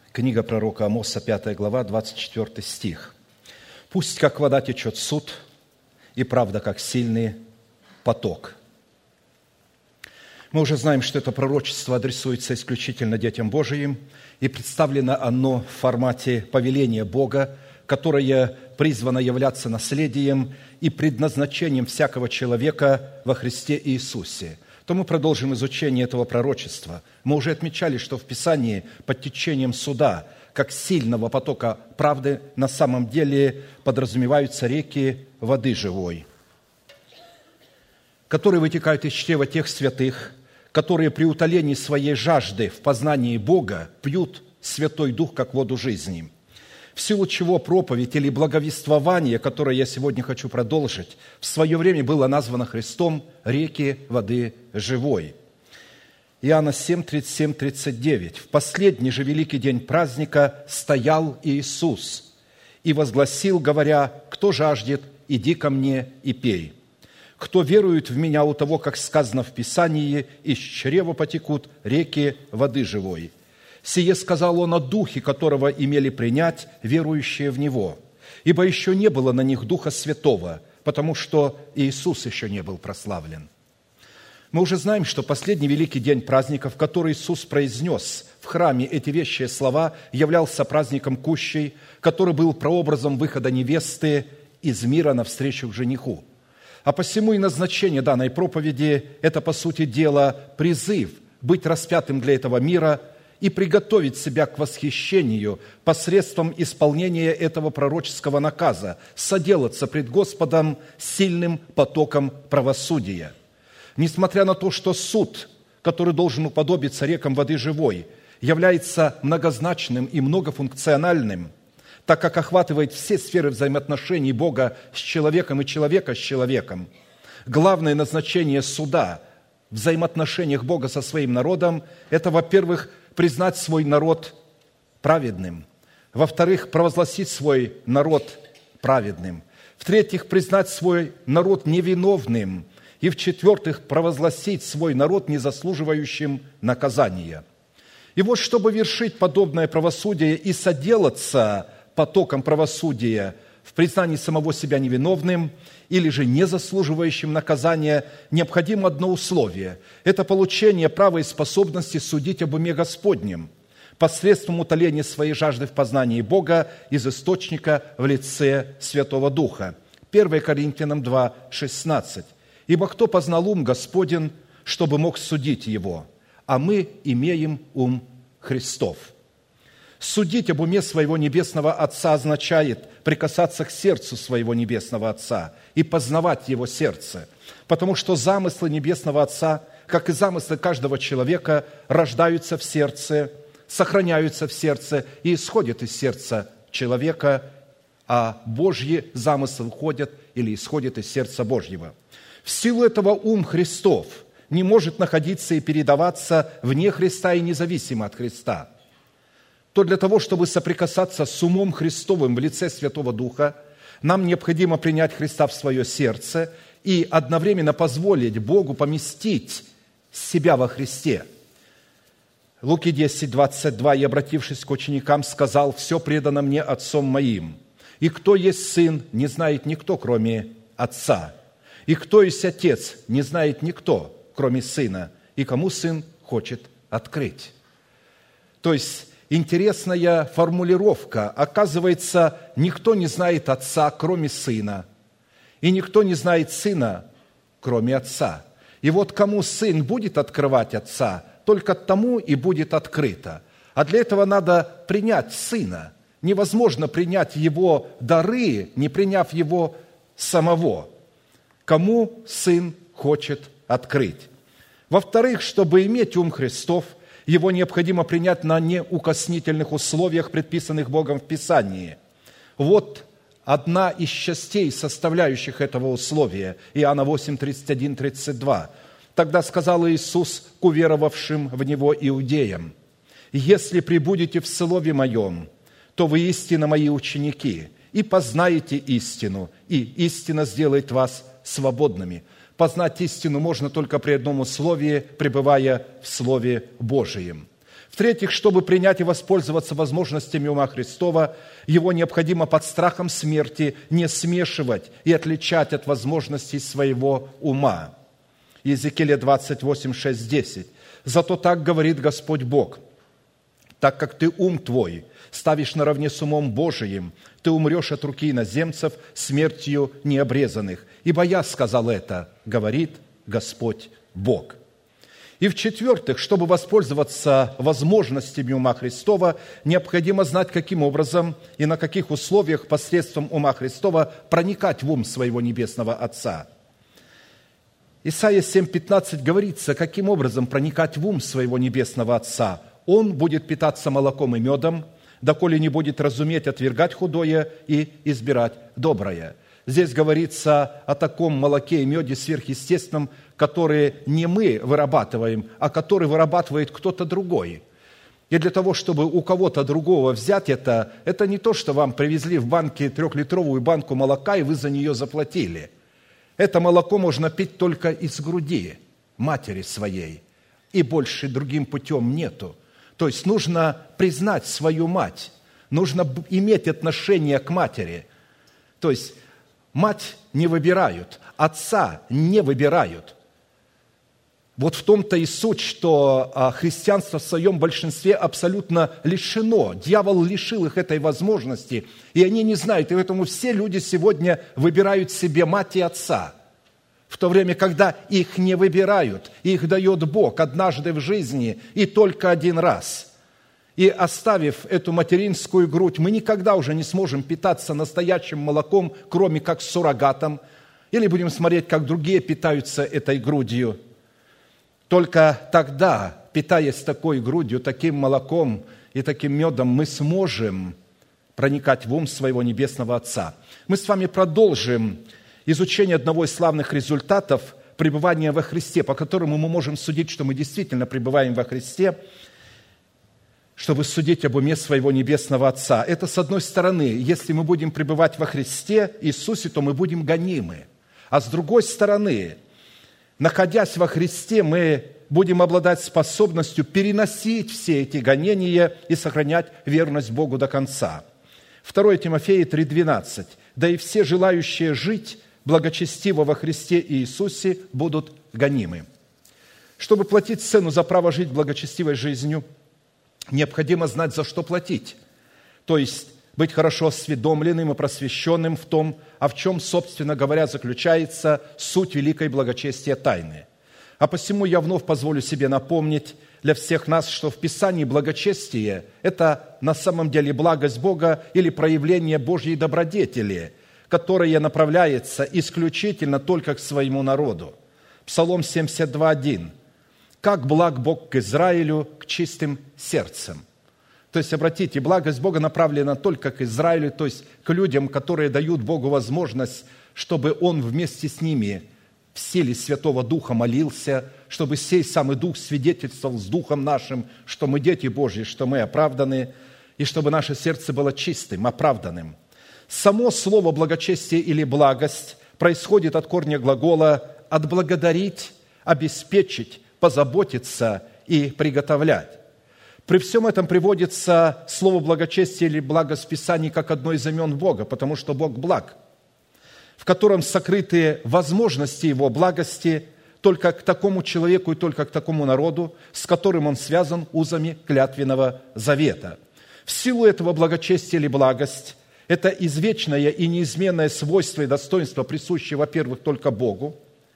Книга пророка Амоса, 5 глава, 24 стих. «Пусть, как вода, течет суд, и правда, как сильный поток». Мы уже знаем, что это пророчество адресуется исключительно детям Божиим, и представлено оно в формате повеления Бога, которое призвано являться наследием и предназначением всякого человека во Христе Иисусе. То мы продолжим изучение этого пророчества. Мы уже отмечали, что в Писании под течением суда, как сильного потока правды, на самом деле подразумеваются реки воды живой, которые вытекают из чрева тех святых, которые при утолении своей жажды в познании Бога пьют Святой Дух, как воду жизни. В силу чего проповедь или благовествование, которое я сегодня хочу продолжить, в свое время было названо Христом «реки воды живой». Иоанна 7, 37, 39. «В последний же великий день праздника стоял Иисус и возгласил, говоря: кто жаждет, иди ко мне и пей. Кто верует в Меня, у того, как сказано в Писании, из чрева потекут реки воды живой. Сие сказал Он о Духе, которого имели принять верующие в Него, ибо еще не было на них Духа Святого, потому что Иисус еще не был прославлен». Мы уже знаем, что последний великий день праздника, в который Иисус произнес в храме эти вещие слова, являлся праздником Кущей, который был прообразом выхода невесты из мира навстречу к жениху. А посему и назначение данной проповеди – это, по сути дела, призыв быть распятым для этого мира и приготовить себя к восхищению посредством исполнения этого пророческого наказа, соделаться пред Господом сильным потоком правосудия. Несмотря на то, что суд, который должен уподобиться рекам воды живой, является многозначным и многофункциональным, так как охватывает все сферы взаимоотношений Бога с человеком и человека с человеком, главное назначение суда в взаимоотношениях Бога со своим народом – это, во-первых, признать свой народ праведным, во-вторых, провозгласить свой народ праведным, в-третьих, признать свой народ невиновным, и, в-четвертых, провозгласить свой народ незаслуживающим наказания. И вот, чтобы вершить подобное правосудие и соделаться потоком правосудия в признании самого себя невиновным или же незаслуживающим наказания, необходимо одно условие – это получение права и способности судить об уме Господнем посредством утоления своей жажды в познании Бога из источника в лице Святого Духа. 1 Коринфянам 2, 16. «Ибо кто познал ум Господен, чтобы мог судить его? А мы имеем ум Христов». Судить об уме своего Небесного Отца означает прикасаться к сердцу своего Небесного Отца и познавать Его сердце, потому что замыслы Небесного Отца, как и замыслы каждого человека, рождаются в сердце, сохраняются в сердце и исходят из сердца человека, а Божьи замыслы входят или исходят из сердца Божьего. В силу этого ум Христов не может находиться и передаваться вне Христа и независимо от Христа. То для того, чтобы соприкасаться с умом Христовым в лице Святого Духа, нам необходимо принять Христа в свое сердце и одновременно позволить Богу поместить себя во Христе. Луки 10, 22. «И, обратившись к ученикам, сказал: все предано мне Отцом моим. И кто есть Сын, не знает никто, кроме Отца. И кто есть Отец, не знает никто, кроме Сына, и кому Сын хочет открыть». То есть, интересная формулировка. Оказывается, никто не знает Отца, кроме Сына, и никто не знает Сына, кроме Отца. И вот кому Сын будет открывать Отца, только тому и будет открыто. А для этого надо принять Сына. Невозможно принять Его дары, не приняв Его самого. Кому Сын хочет открыть. Во-вторых, чтобы иметь ум Христов, его необходимо принять на неукоснительных условиях, предписанных Богом в Писании. Вот одна из частей, составляющих этого условия. Иоанна 8, 31, 32. «Тогда сказал Иисус к уверовавшим в Него иудеям: если пребудете в Слове Моем, то вы истинно Мои ученики, и познаете истину, и истина сделает вас свободными». Познать истину можно только при одном условии, пребывая в Слове Божием. В-третьих, чтобы принять и воспользоваться возможностями ума Христова, его необходимо под страхом смерти не смешивать и отличать от возможностей своего ума. Иезекииля 28, 6, 10. «Зато так говорит Господь Бог, так как ты ум твой ставишь наравне с умом Божиим, ты умрешь от руки иноземцев смертью необрезанных. Ибо я сказал это, говорит Господь Бог». И в-четвертых, чтобы воспользоваться возможностями ума Христова, необходимо знать, каким образом и на каких условиях посредством ума Христова проникать в ум своего Небесного Отца. Исайя 7:15 говорится, каким образом проникать в ум своего Небесного Отца. Он будет питаться молоком и медом, доколе не будет разуметь отвергать худое и избирать доброе. Здесь говорится о таком молоке и меде сверхъестественном, которые не мы вырабатываем, а который вырабатывает кто-то другой. И для того, чтобы у кого-то другого взять это не то, что вам привезли в банке 3-литровую банку молока, и вы за нее заплатили. Это молоко можно пить только из груди матери своей, и больше другим путем нету. То есть нужно признать свою мать, нужно иметь отношение к матери. То есть мать не выбирают, отца не выбирают. Вот в том-то и суть, что христианство в своем большинстве абсолютно лишено. Дьявол лишил их этой возможности, и они не знают. И поэтому все люди сегодня выбирают себе мать и отца, в то время, когда их не выбирают, их дает Бог однажды в жизни и только один раз. И оставив эту материнскую грудь, мы никогда уже не сможем питаться настоящим молоком, кроме как суррогатом, или будем смотреть, как другие питаются этой грудью. Только тогда, питаясь такой грудью, таким молоком и таким медом, мы сможем проникать в ум своего Небесного Отца. Мы с вами продолжим изучение одного из славных результатов пребывания во Христе, по которому мы можем судить, что мы действительно пребываем во Христе, чтобы судить об уме своего Небесного Отца. Это, с одной стороны, если мы будем пребывать во Христе Иисусе, то мы будем гонимы. А с другой стороны, находясь во Христе, мы будем обладать способностью переносить все эти гонения и сохранять верность Богу до конца. 2 Тимофея 3:12. «Да и все желающие жить благочестиво во Христе Иисусе будут гонимы». Чтобы платить цену за право жить благочестивой жизнью, необходимо знать, за что платить. То есть быть хорошо осведомленным и просвещенным в том, в чем, собственно говоря, заключается суть великой благочестия тайны. А посему я вновь позволю себе напомнить для всех нас, что в Писании благочестие – это на самом деле благость Бога или проявление Божьей добродетели, которое направляется исключительно только к своему народу. Псалом 72:1. «Как благ Бог к Израилю, к чистым сердцем». То есть, обратите, благость Бога направлена только к Израилю, то есть к людям, которые дают Богу возможность, чтобы Он вместе с ними в силе Святого Духа молился, чтобы сей самый Дух свидетельствовал с Духом нашим, что мы дети Божьи, что мы оправданы, и чтобы наше сердце было чистым, оправданным. Само слово «благочестие» или «благость» происходит от корня глагола «отблагодарить», «обеспечить», «позаботиться» и «приготовлять». При всем этом приводится слово «благочестие» или «благость» в Писании как одно из имен Бога, потому что Бог благ, в котором сокрыты возможности Его благости только к такому человеку и только к такому народу, с которым Он связан узами клятвенного завета. В силу этого благочестия или благость – это извечное и неизменное свойство и достоинство, присущее, во-первых, только Богу,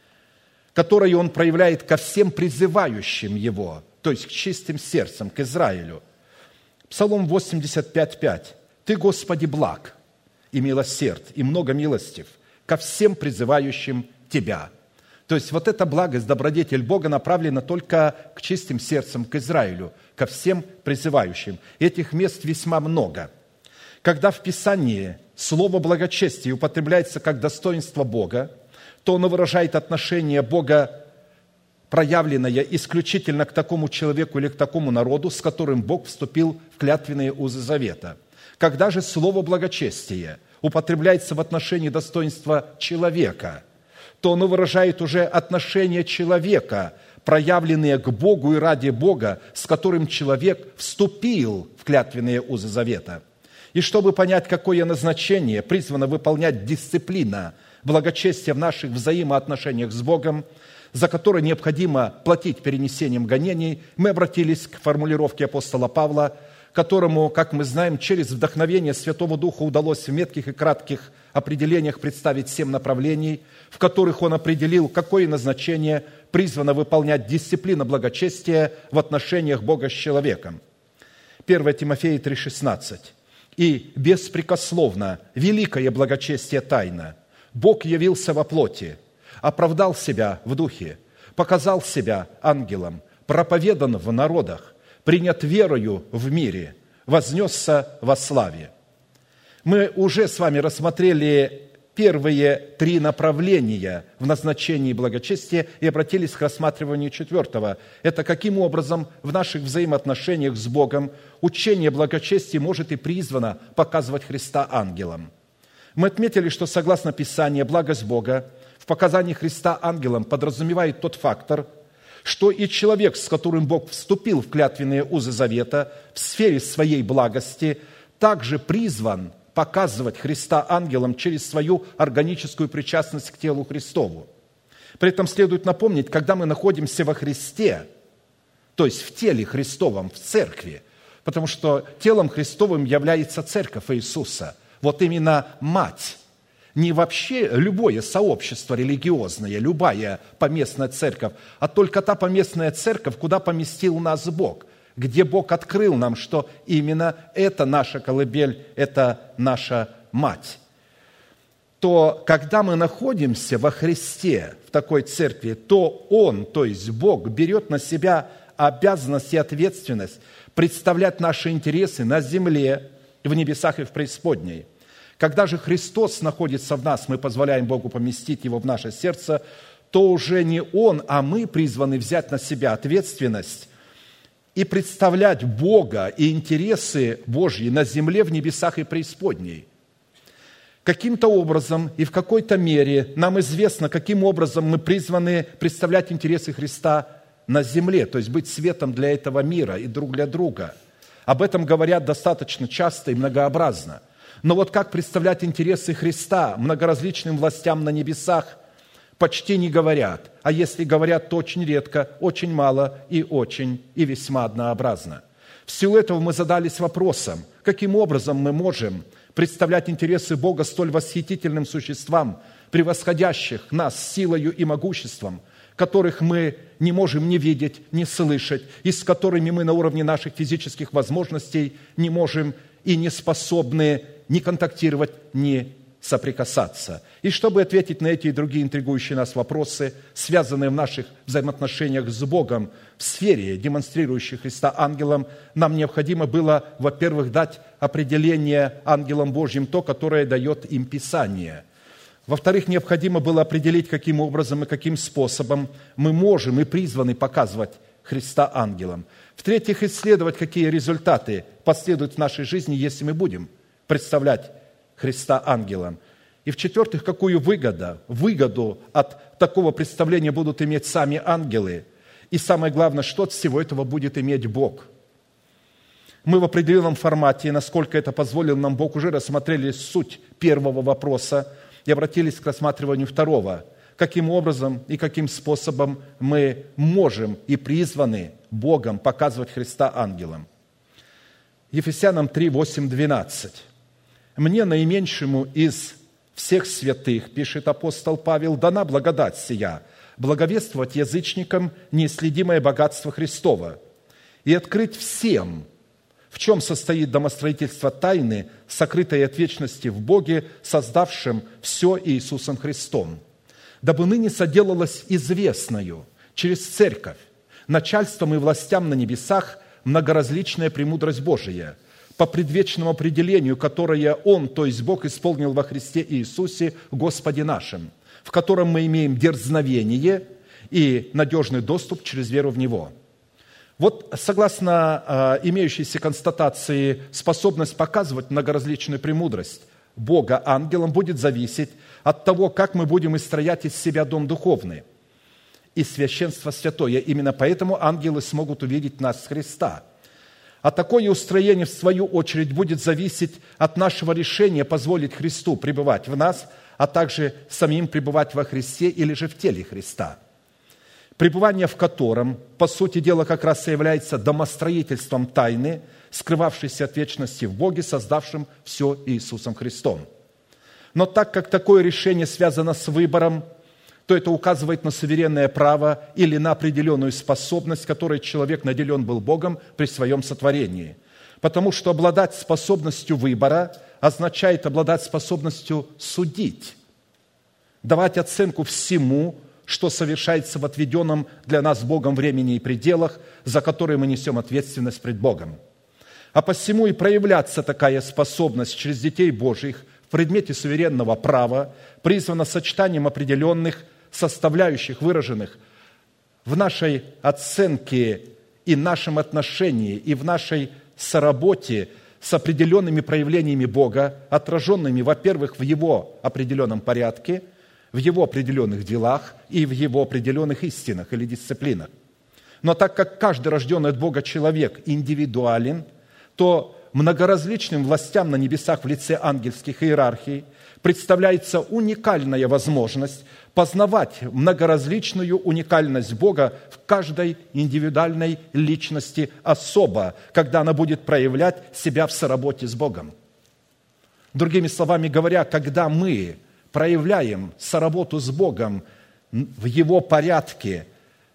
которое Он проявляет ко всем призывающим Его, то есть к чистым сердцем, к Израилю. Псалом 85:5. «Ты, Господи, благ и милосерд, и много милостив ко всем призывающим Тебя». То есть вот эта благость, добродетель Бога направлена только к чистым сердцем, к Израилю, ко всем призывающим. Этих мест весьма много. Когда в Писании слово «благочестие» употребляется как достоинство Бога, то оно выражает отношение Бога, проявленное исключительно к такому человеку или к такому народу, с которым Бог вступил в клятвенные узы завета. Когда же слово «благочестие» употребляется в отношении достоинства человека, то оно выражает уже отношение человека, проявленные к Богу и ради Бога, с которым человек вступил в клятвенные узы завета. И чтобы понять, какое назначение призвана выполнять дисциплина благочестия в наших взаимоотношениях с Богом, за которое необходимо платить перенесением гонений, мы обратились к формулировке апостола Павла, которому, как мы знаем, через вдохновение Святого Духа удалось в метких и кратких определениях представить 7 направлений, в которых он определил, какое назначение призвано выполнять дисциплина благочестия в отношениях Бога с человеком. 1 Тимофея 3,16. «И беспрекословно великое благочестие тайна. Бог явился во плоти, оправдал себя в духе, показал себя ангелом, проповедан в народах, принят верою в мире, вознесся во славе». Мы уже с вами рассмотрели первые 3 направления в назначении благочестия и обратились к рассматриванию 4. Это каким образом в наших взаимоотношениях с Богом учение благочестия может и призвано показывать Христа ангелам. Мы отметили, что согласно Писанию, благость Бога в показании Христа ангелам подразумевает тот фактор, что и человек, с которым Бог вступил в клятвенные узы завета в сфере своей благости, также призван показывать Христа ангелам через свою органическую причастность к телу Христову. При этом следует напомнить, когда мы находимся во Христе, то есть в теле Христовом, в церкви, потому что телом Христовым является церковь Иисуса. Вот именно мать, не вообще любое сообщество религиозное, любая поместная церковь, а только та поместная церковь, куда поместил нас Бог, где Бог открыл нам, что именно это наша колыбель, это наша мать. То, когда мы находимся во Христе, в такой церкви, то Он, то есть Бог, берет на себя обязанность и ответственность представлять наши интересы на земле, в небесах и в преисподней. Когда же Христос находится в нас, мы позволяем Богу поместить Его в наше сердце, то уже не Он, а мы призваны взять на себя ответственность и представлять Бога и интересы Божьи на земле, в небесах и преисподней. Каким-то образом и в какой-то мере нам известно, каким образом мы призваны представлять интересы Христа на земле, то есть быть светом для этого мира и друг для друга. Об этом говорят достаточно часто и многообразно. Но вот как представлять интересы Христа многоразличным властям на небесах, почти не говорят. А если говорят, то очень редко, очень мало и весьма однообразно. В силу этого мы задались вопросом, каким образом мы можем представлять интересы Бога столь восхитительным существам, превосходящих нас силою и могуществом, которых мы не можем ни видеть, ни слышать, и с которыми мы на уровне наших физических возможностей не можем и не способны ни контактировать, ни соприкасаться. И чтобы ответить на эти и другие интригующие нас вопросы, связанные в наших взаимоотношениях с Богом в сфере, демонстрирующей Христа ангелам, нам необходимо было, во-первых, дать определение ангелам Божьим, то, которое дает им Писание. Во-вторых, необходимо было определить, каким образом и каким способом мы можем и призваны показывать Христа ангелам. В-третьих, исследовать, какие результаты последуют в нашей жизни, если мы будем представлять Христа ангелам. И в-четвертых, какую выгоду от такого представления будут иметь сами ангелы. И самое главное, что от всего этого будет иметь Бог. Мы в определенном формате, насколько это позволил нам Бог, уже рассмотрели суть первого вопроса и обратились к рассматриванию второго. Каким образом и каким способом мы можем и призваны Богом показывать Христа ангелам. Ефесянам 3, 8, 12. «Мне, наименьшему из всех святых, – пишет апостол Павел, – дана благодать сия, благовествовать язычникам неисследимое богатство Христова и открыть всем, в чем состоит домостроительство тайны, сокрытой от вечности в Боге, создавшем все Иисусом Христом, дабы ныне соделалось известною через церковь, начальством и властям на небесах многоразличная премудрость Божия, по предвечному определению, которое Он, то есть Бог, исполнил во Христе Иисусе, Господе нашим, в котором мы имеем дерзновение и надежный доступ через веру в Него». Вот, согласно имеющейся констатации, способность показывать многоразличную премудрость Бога ангелам будет зависеть от того, как мы будем строять из себя дом духовный. и священство святое. Именно поэтому ангелы смогут увидеть нас с Христа. А такое устроение, в свою очередь, будет зависеть от нашего решения позволить Христу пребывать в нас, а также самим пребывать во Христе или же в теле Христа, пребывание в котором, по сути дела, как раз и является домостроительством тайны, скрывавшейся от вечности в Боге, создавшем все Иисусом Христом. Но так как такое решение связано с выбором, то это указывает на суверенное право или на определенную способность, которой человек наделен был Богом при своем сотворении. Потому что обладать способностью выбора означает обладать способностью судить, давать оценку всему, что совершается в отведенном для нас Богом времени и пределах, за которые мы несем ответственность пред Богом. А посему и проявляться такая способность через детей Божьих в предмете суверенного права призвана сочетанием определенных составляющих, выраженных в нашей оценке и нашем отношении, и в нашей соработе с определенными проявлениями Бога, отраженными, во-первых, в Его определенном порядке, в Его определенных делах и в Его определенных истинах или дисциплинах. Но так как каждый рожденный от Бога человек индивидуален, то многоразличным властям на небесах в лице ангельских иерархий представляется уникальная возможность познавать многоразличную уникальность Бога в каждой индивидуальной личности особо, когда она будет проявлять себя в соработе с Богом. Другими словами говоря, когда мы проявляем соработу с Богом в Его порядке,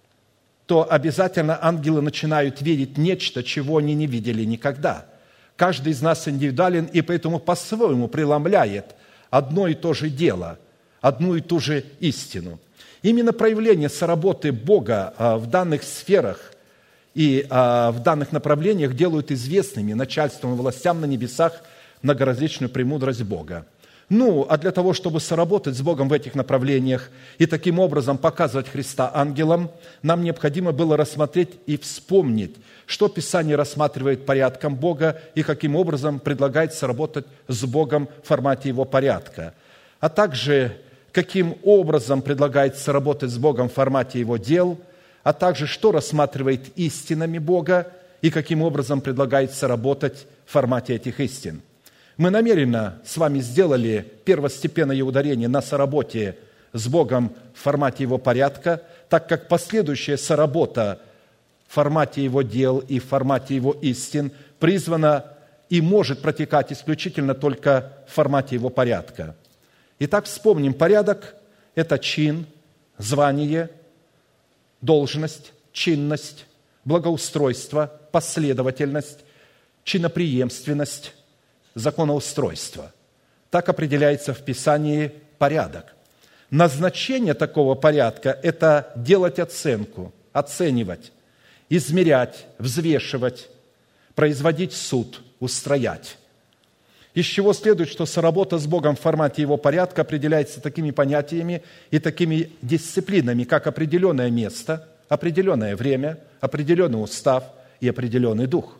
то обязательно ангелы начинают видеть нечто, чего они не видели никогда. Каждый из нас индивидуален и поэтому по-своему преломляет одно и то же дело, одну и ту же истину. Именно проявление соработы Бога в данных сферах и в данных направлениях делают известными начальством и властям на небесах многоразличную премудрость Бога. А для того, чтобы соработать с Богом в этих направлениях и таким образом показывать Христа ангелам, нам необходимо было рассмотреть и вспомнить, что Писание рассматривает порядком Бога и каким образом предлагает соработать с Богом в формате Его порядка, а также каким образом предлагает соработать с Богом в формате Его дел, а также что рассматривает истинами Бога и каким образом предлагает соработать в формате этих истин. Мы намеренно с вами сделали первостепенное ударение на соработе с Богом в формате Его порядка, так как последующая соработа в формате Его дел и в формате Его истин призвана и может протекать исключительно только в формате Его порядка. Итак, вспомним, порядок – это чин, звание, должность, чинность, благоустройство, последовательность, чинопреемственность, законоустройство. Так определяется в Писании порядок. Назначение такого порядка – это делать оценку, оценивать, измерять, взвешивать, производить суд, устроять. Из чего следует, что соработа с Богом в формате Его порядка определяется такими понятиями и такими дисциплинами, как определенное место, определенное время, определенный устав и определенный дух.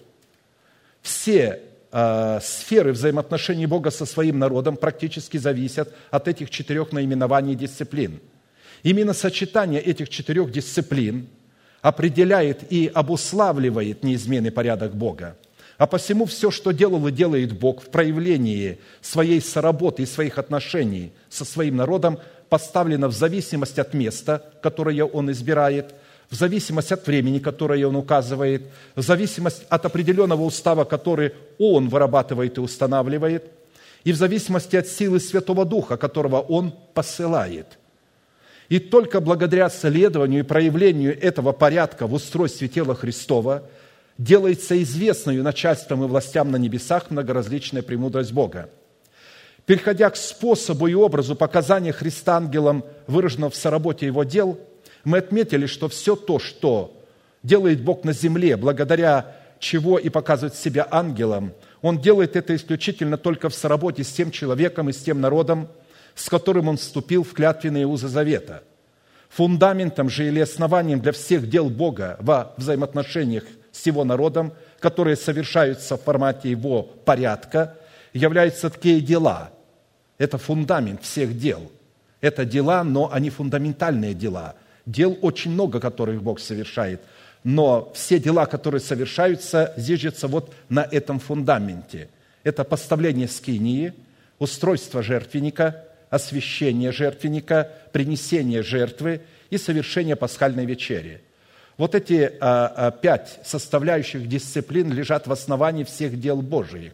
Все сферы взаимоотношений Бога со своим народом практически зависят от этих 4 наименований дисциплин. Именно сочетание этих 4 дисциплин определяет и обуславливает неизменный порядок Бога. А посему все, что делал и делает Бог в проявлении своей соработы и своих отношений со своим народом, поставлено в зависимость от места, которое Он избирает, в зависимость от времени, которое Он указывает, в зависимость от определенного устава, который Он вырабатывает и устанавливает, и в зависимости от силы Святого Духа, которого Он посылает. И только благодаря следованию и проявлению этого порядка в устройстве тела Христова делается известной начальством и властям на небесах многоразличная премудрость Бога. Переходя к способу и образу показания Христа ангелам, выраженного в соработе Его дел, мы отметили, что все то, что делает Бог на земле, благодаря чего и показывает себя ангелом, Он делает это исключительно только в соработе с тем человеком и с тем народом, с которым Он вступил в клятвенные узы завета. Фундаментом же или основанием для всех дел Бога во взаимоотношениях с Его народом, которые совершаются в формате Его порядка, являются такие дела. Это фундамент всех дел. Это дела, но они фундаментальные дела. Дел очень много, которых Бог совершает, но все дела, которые совершаются, зиждятся вот на этом фундаменте. Это поставление скинии, устройство жертвенника, освящение жертвенника, принесение жертвы и совершение пасхальной вечери. Вот эти 5 составляющих дисциплин лежат в основании всех дел Божиих.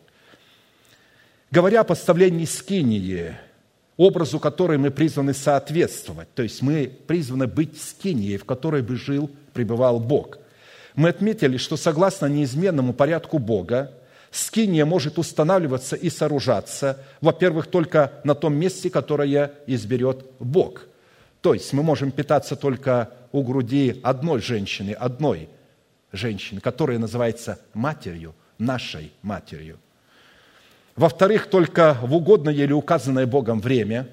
Говоря о поставлении скинии, образу которой мы призваны соответствовать, то есть мы призваны быть скинией, в которой бы жил, пребывал Бог. Мы отметили, что согласно неизменному порядку Бога, скиния может устанавливаться и сооружаться, во-первых, только на том месте, которое изберет Бог. То есть мы можем питаться только у груди одной женщины, которая называется матерью, нашей матерью. Во-вторых, только в угодное или указанное Богом время.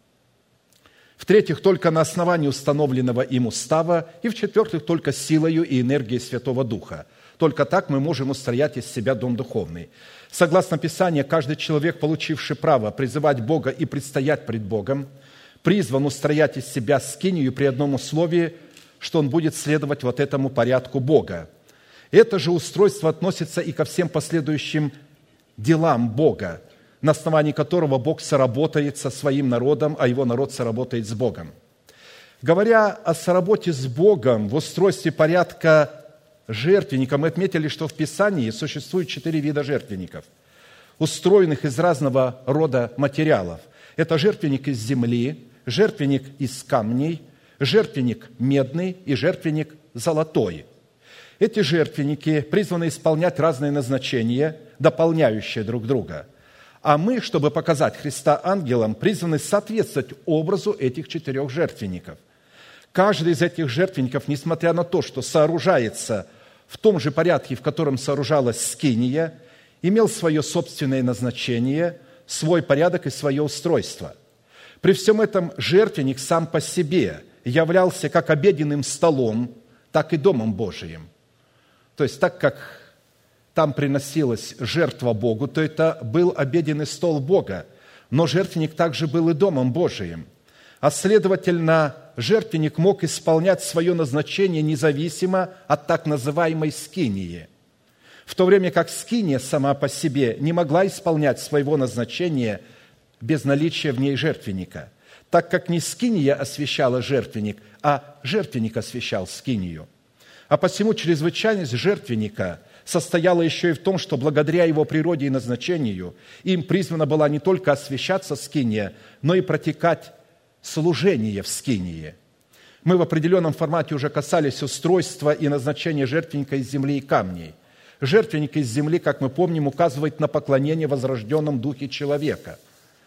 В-третьих, только на основании установленного им устава. И в-четвертых, только силою и энергией Святого Духа. Только так мы можем устроять из себя дом духовный. Согласно Писанию, каждый человек, получивший право призывать Бога и предстоять пред Богом, призван устроять из себя скинию при одном условии, что он будет следовать вот этому порядку Бога. Это же устройство относится и ко всем последующим делам Бога, на основании которого Бог соработает со своим народом, а его народ соработает с Богом. Говоря о соработе с Богом в устройстве порядка жертвенника, мы отметили, что в Писании существует 4 вида жертвенников, устроенных из разного рода материалов. Это жертвенник из земли, жертвенник из камней, жертвенник медный и жертвенник золотой. Эти жертвенники призваны исполнять разные назначения, дополняющие друг друга. А мы, чтобы показать Христа ангелам, призваны соответствовать образу этих 4 жертвенников. Каждый из этих жертвенников, несмотря на то, что сооружается в том же порядке, в котором сооружалась скиния, имел свое собственное назначение, свой порядок и свое устройство. При всем этом жертвенник сам по себе являлся как обеденным столом, так и Домом Божиим. То есть так как там приносилась жертва Богу, то это был обеденный стол Бога, но жертвенник также был и Домом Божиим. А следовательно, жертвенник мог исполнять свое назначение независимо от так называемой скинии, в то время как скиния сама по себе не могла исполнять своего назначения без наличия в ней жертвенника, так как не скиния освящала жертвенник, а жертвенник освящал скинию. А посему чрезвычайность жертвенника состояла еще и в том, что благодаря его природе и назначению им призвана была не только освящаться скиния, но и протекать служение в скинии. Мы в определенном формате уже касались устройства и назначения жертвенника из земли и камней. Жертвенник из земли, как мы помним, указывает на поклонение возрожденном духе человека.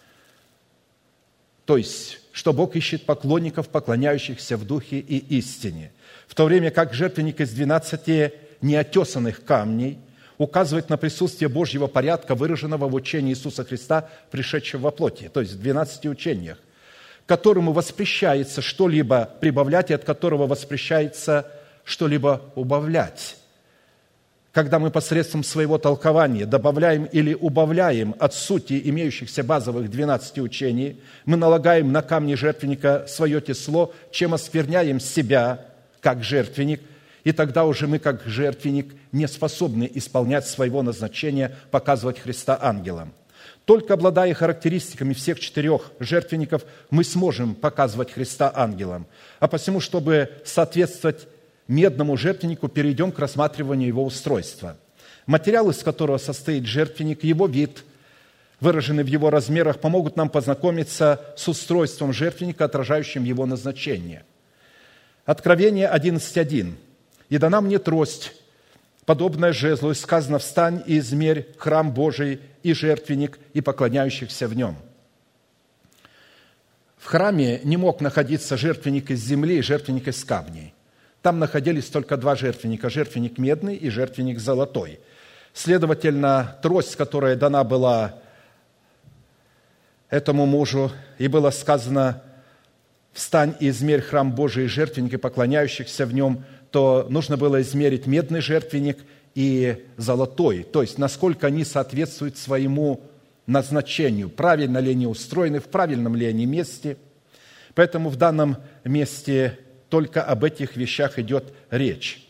То есть, что Бог ищет поклонников, поклоняющихся в духе и истине. В то время как жертвенник из 12 неотесанных камней указывает на присутствие Божьего порядка, выраженного в учении Иисуса Христа, пришедшего во плоти, то есть в 12 учениях, которому воспрещается что-либо прибавлять и от которого воспрещается что-либо убавлять. Когда мы посредством своего толкования добавляем или убавляем от сути имеющихся базовых 12 учений, мы налагаем на камни жертвенника свое тесло, чем оскверняем себя, как жертвенник, и тогда уже мы, как жертвенник, не способны исполнять своего назначения, показывать Христа ангелам. Только обладая характеристиками всех 4 жертвенников, мы сможем показывать Христа ангелам. А посему, чтобы соответствовать медному жертвеннику, перейдем к рассматриванию его устройства. Материал, из которого состоит жертвенник, его вид, выраженный в его размерах, помогут нам познакомиться с устройством жертвенника, отражающим его назначение. Откровение 11.1. «И дана мне трость, подобная жезлу, и сказано: встань и измерь храм Божий и жертвенник, и поклоняющихся в нем». В храме не мог находиться жертвенник из земли и жертвенник из камней. Там находились только 2 жертвенника – жертвенник медный и жертвенник золотой. Следовательно, трость, которая дана была этому мужу, и было сказано: «Встань и измерь храм Божий и жертвенник, и поклоняющихся в нем», то нужно было измерить медный жертвенник и золотой, то есть насколько они соответствуют своему назначению, правильно ли они устроены, в правильном ли они месте. Поэтому в данном месте только об этих вещах идет речь.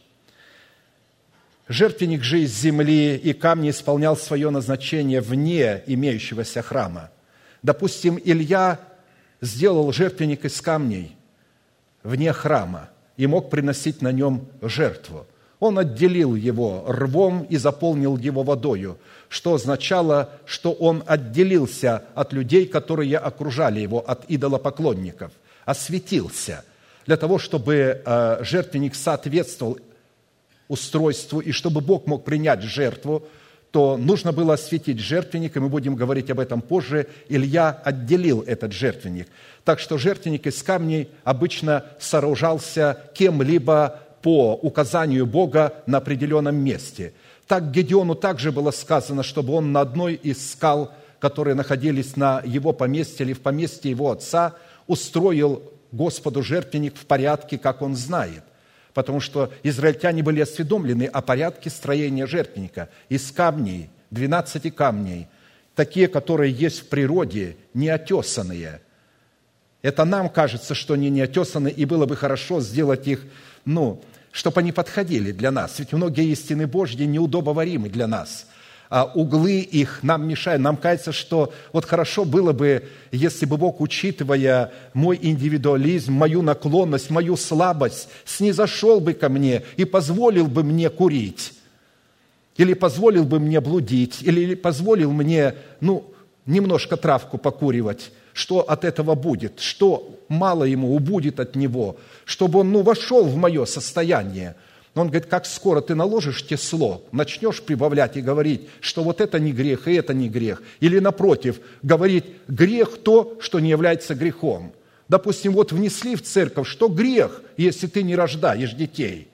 Жертвенник же из земли и камня исполнял свое назначение вне имеющегося храма. Допустим, Илья сделал жертвенник из камней вне храма и мог приносить на нем жертву. Он отделил его рвом и заполнил его водою, что означало, что он отделился от людей, которые окружали его, от идолопоклонников, осветился для того, чтобы жертвенник соответствовал устройству, и чтобы Бог мог принять жертву, то нужно было осветить жертвенник, и мы будем говорить об этом позже. Илья отделил этот жертвенник. Так что жертвенник из камней обычно сооружался кем-либо по указанию Бога на определенном месте. Так Гедеону также было сказано, чтобы он на одной из скал, которые находились на его поместье или в поместье его отца, устроил Господу жертвенник в порядке, как он знает. Потому что израильтяне были осведомлены о порядке строения жертвенника из камней, 12 камней, такие, которые есть в природе, неотесанные. Это нам кажется, что они неотесаны, и было бы хорошо сделать их, чтобы они подходили для нас. Ведь многие истины Божьи неудобоваримы для нас. А углы их нам мешают. Нам кажется, что вот хорошо было бы, если бы Бог, учитывая мой индивидуализм, мою наклонность, мою слабость, снизошел бы ко мне и позволил бы мне курить, или позволил бы мне блудить, или позволил мне, немножко травку покуривать. Что от этого будет? Что мало ему убудет от него? Чтобы он, вошел в мое состояние. Он говорит, как скоро ты наложишь тесло, начнешь прибавлять и говорить, что вот это не грех, и это не грех. Или, напротив, говорить, грех то, что не является грехом. Допустим, вот внесли в церковь, что грех, если ты не рождаешь детей.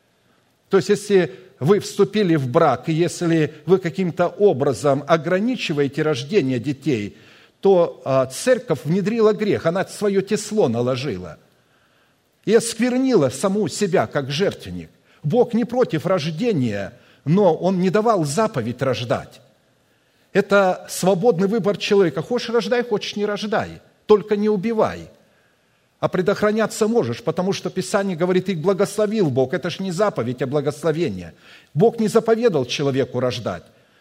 То есть, если вы вступили в брак, и если вы каким-то образом ограничиваете рождение детей, то церковь внедрила грех, она свое тесло наложила и осквернила саму себя, как жертвенник. Бог не против рождения, но Он не давал заповедь рождать. Это свободный выбор человека. Хочешь – рождай, хочешь – не рождай. Только не убивай. А предохраняться можешь, потому что Писание говорит, их благословил Бог. Это ж не заповедь, а благословение. Бог не заповедал человеку рождать.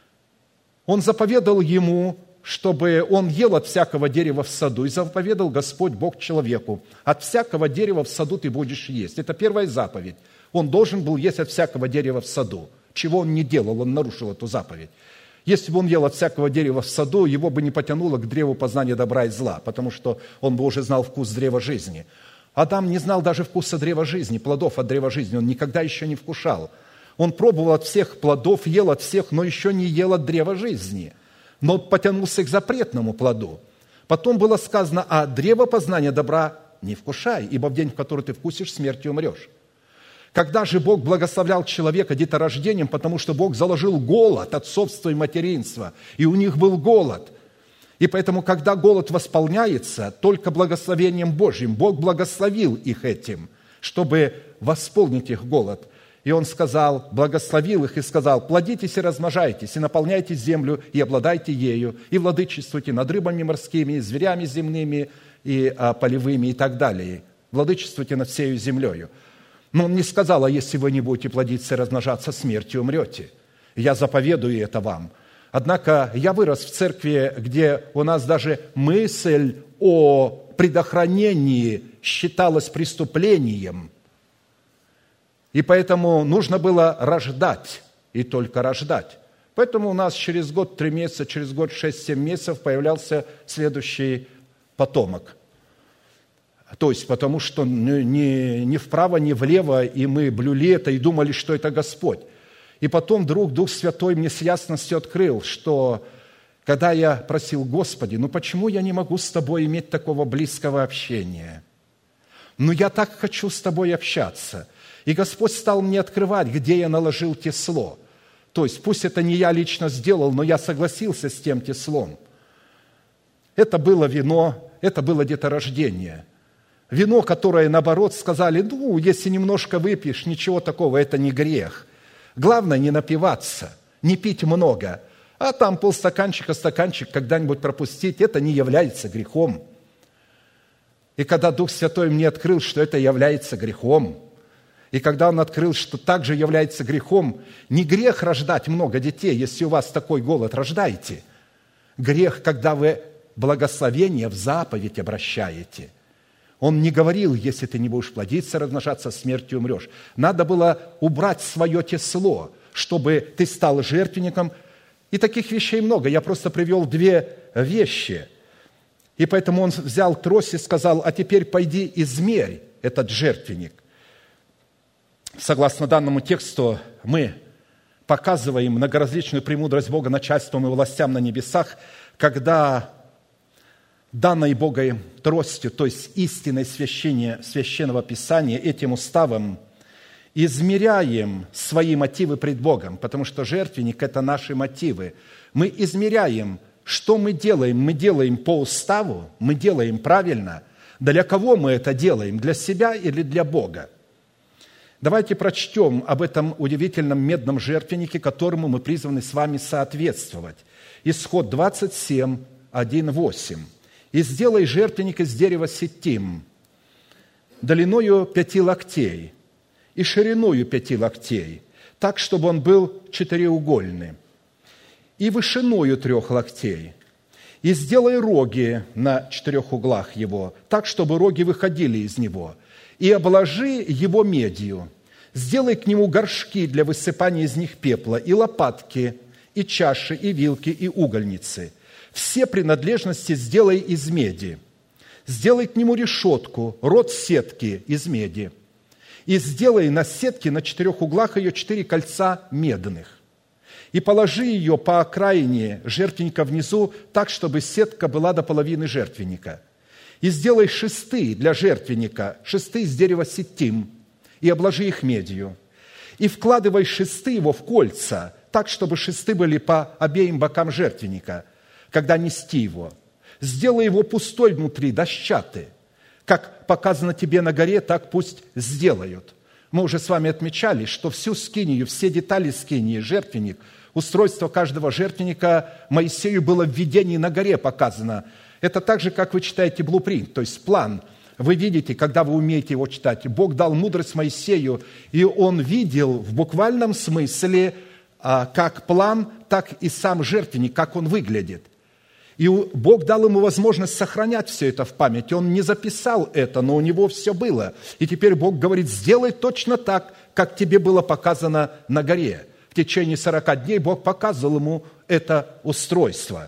Он заповедал ему, чтобы он ел от всякого дерева в саду. И заповедал Господь Бог человеку, от всякого дерева в саду ты будешь есть. Это первая заповедь. Он должен был есть от всякого дерева в саду. Чего он не делал, он нарушил эту заповедь. Если бы он ел от всякого дерева в саду, его бы не потянуло к древу познания добра и зла, потому что он бы уже знал вкус древа жизни. Адам не знал даже вкуса древа жизни, плодов от древа жизни, он никогда еще не вкушал. Он пробовал от всех плодов, ел от всех, но еще не ел от древа жизни. Но потянулся к запретному плоду. Потом было сказано, а древо познания добра не вкушай, ибо в день, в который ты вкусишь, смертью умрешь. Когда же Бог благословлял человека деторождением, потому что Бог заложил голод, отцовство и материнство, и у них был голод. И поэтому, когда голод восполняется, только благословением Божьим, Бог благословил их этим, чтобы восполнить их голод. И Он сказал, благословил их и сказал, плодитесь и размножайтесь, и наполняйте землю, и обладайте ею, и владычествуйте над рыбами морскими, и зверями земными, и полевыми, и так далее. Владычествуйте над всею землею. Но Он не сказал, а если вы не будете плодиться и размножаться, смертью умрете. Я заповедую это вам. Однако я вырос в церкви, где у нас даже мысль о предохранении считалась преступлением. И поэтому нужно было рождать, и только рождать. Поэтому у нас через год 3 месяца, через год 6-7 месяцев появлялся следующий потомок. То есть, потому что ни вправо, ни влево, и мы блюли это, и думали, что это Господь. И потом вдруг Дух Святой мне с ясностью открыл, что когда я просил, Господи, почему я не могу с Тобой иметь такого близкого общения? Я так хочу с Тобой общаться. И Господь стал мне открывать, где я наложил тесло. То есть, пусть это не я лично сделал, но я согласился с тем теслом. Это было вино, это было деторождение. Вино, которое, наоборот, сказали, если немножко выпьешь, ничего такого, это не грех. Главное, не напиваться, не пить много. А там полстаканчика, стаканчик когда-нибудь пропустить, это не является грехом. И когда Дух Святой мне открыл, что это является грехом, и когда Он открыл, что также является грехом, не грех рождать много детей, если у вас такой голод, рождайте. Грех, когда вы благословение в заповедь обращаете. Он не говорил, если ты не будешь плодиться, размножаться, смертью умрешь. Надо было убрать свое тесло, чтобы ты стал жертвенником. И таких вещей много. Я просто привел 2 вещи. И поэтому он взял трость и сказал: а теперь пойди измерь этот жертвенник. Согласно данному тексту, мы показываем многоразличную премудрость Бога начальством и властям на небесах, когда данной Богом тростью, то есть истиной священного Писания, этим уставом, измеряем свои мотивы пред Богом, потому что жертвенник – это наши мотивы. Мы измеряем, что мы делаем. Мы делаем по уставу, мы делаем правильно. Для кого мы это делаем? Для себя или для Бога? Давайте прочтем об этом удивительном медном жертвеннике, которому мы призваны с вами соответствовать. Исход 27, 1-8. «И сделай жертвенник из дерева ситим, длиною 5 локтей и шириною 5 локтей, так, чтобы он был четыреугольный, и вышиною 3 локтей. И сделай роги на 4 углах его, так, чтобы роги выходили из него, и обложи его медью. Сделай к нему горшки для высыпания из них пепла, и лопатки, и чаши, и вилки, и угольницы. Все принадлежности сделай из меди. Сделай к нему решетку, рот сетки из меди. И сделай на сетке на 4 углах ее 4 кольца медных. И положи ее по окраине жертвенника внизу, так, чтобы сетка была до половины жертвенника. И сделай шесты для жертвенника, шесты из дерева ситим, и обложи их медью. И вкладывай шесты его в кольца, так, чтобы шесты были по обеим бокам жертвенника, когда нести его. Сделай его пустой внутри, дощатый. Как показано тебе на горе, так пусть сделают. Мы уже с вами отмечали, что всю скинию, все детали скинии, жертвенник, устройство каждого жертвенника Моисею было в видении на горе показано. Это так же, как вы читаете блупринт, то есть план. Вы видите, когда вы умеете его читать. Бог дал мудрость Моисею, и он видел в буквальном смысле как план, так и сам жертвенник, как он выглядит. И Бог дал ему возможность сохранять все это в памяти. Он не записал это, но у него все было. И теперь Бог говорит: сделай точно так, как тебе было показано на горе. В течение 40 дней Бог показывал ему это устройство.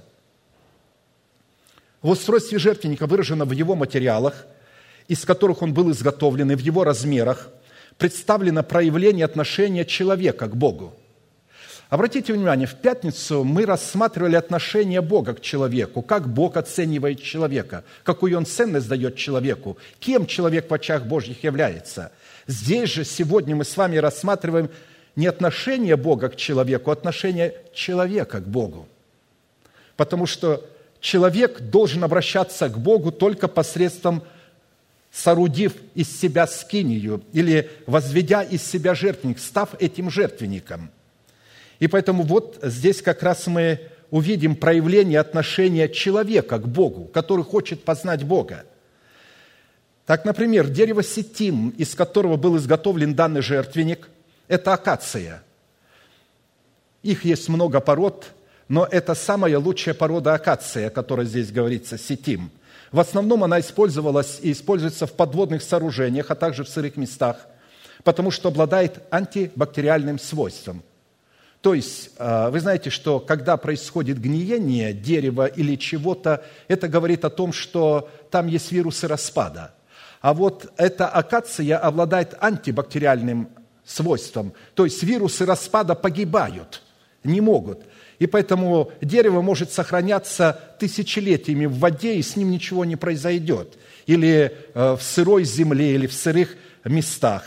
В устройстве жертвенника выражено в его материалах, из которых он был изготовлен, и в его размерах, представлено проявление отношения человека к Богу. Обратите внимание, в пятницу мы рассматривали отношение Бога к человеку, как Бог оценивает человека, какую Он ценность дает человеку, кем человек в очах Божьих является. Здесь же сегодня мы с вами рассматриваем не отношение Бога к человеку, а отношение человека к Богу. Потому что человек должен обращаться к Богу только посредством соорудив из себя скинию или возведя из себя жертвенник, став этим жертвенником. И поэтому вот здесь как раз мы увидим проявление отношения человека к Богу, который хочет познать Бога. Так, например, дерево ситим, из которого был изготовлен данный жертвенник, это акация. Их есть много пород, но это самая лучшая порода акация, о которой здесь говорится, ситим. В основном она использовалась и используется в подводных сооружениях, а также в сырых местах, потому что обладает антибактериальным свойством. То есть, вы знаете, что когда происходит гниение дерева или чего-то, это говорит о том, что там есть вирусы распада. А вот эта акация обладает антибактериальным свойством. То есть, вирусы распада погибают, не могут. И поэтому дерево может сохраняться тысячелетиями в воде, и с ним ничего не произойдет. Или в сырой земле, или в сырых местах.